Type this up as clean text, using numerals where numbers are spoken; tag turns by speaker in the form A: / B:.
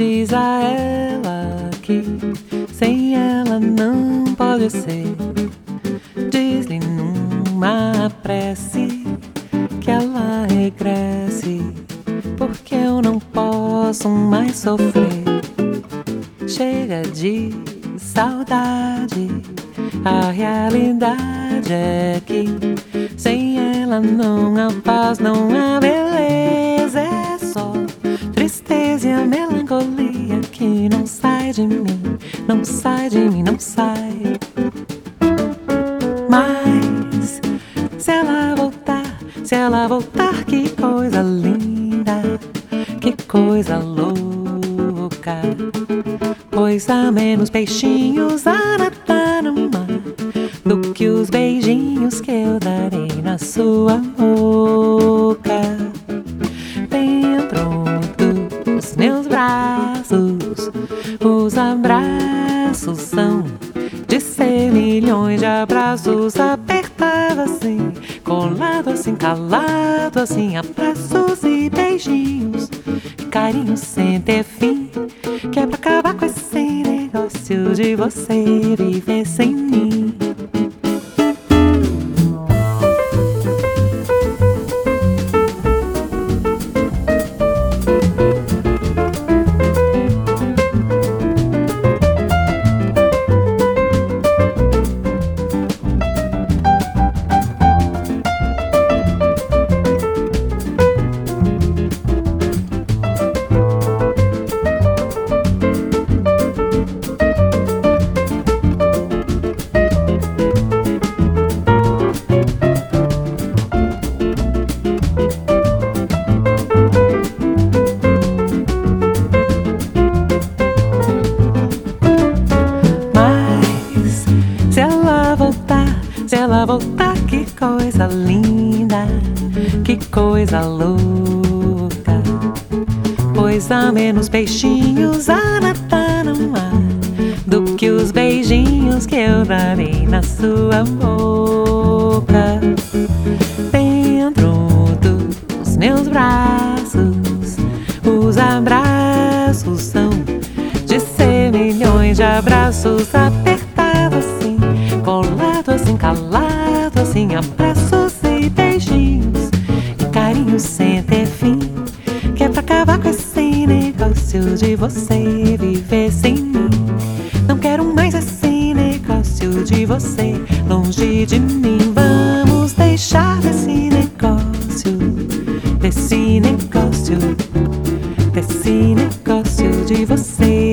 A: Diz a ela que sem ela não pode ser. Diz-lhe numa prece que ela regresse, porque eu não posso mais sofrer. Chega de saudade, a realidade é que sem ela não há paz, não há beleza. É só tristeza e a melancolia que não sai de mim, não sai de mim, não sai. Mas se ela voltar, que coisa linda, que coisa louca. Pois há menos peixinhos a nadar no mar do que os beijinhos que eu darei na sua boca. Dentro dos meus braços, os abraços são de ser milhões de abraços, apertado assim, colado assim, calado assim, abraços e beijinhos, carinho sem ter fim, que é pra acabar com esse negócio de você viver sem mim. Se ela voltar, que coisa linda, que coisa louca. Pois há menos peixinhos a nadar no mar do que os beijinhos que eu darei na sua boca. Dentro dos meus braços, os abraços são de ser milhões de abraços, apertado assim, colado assim, calado assim, abraços e beijinhos, e carinho sem ter fim, que é pra acabar com esse negócio de você viver sem mim. Não quero mais esse negócio de você longe de mim. Vamos deixar desse negócio de você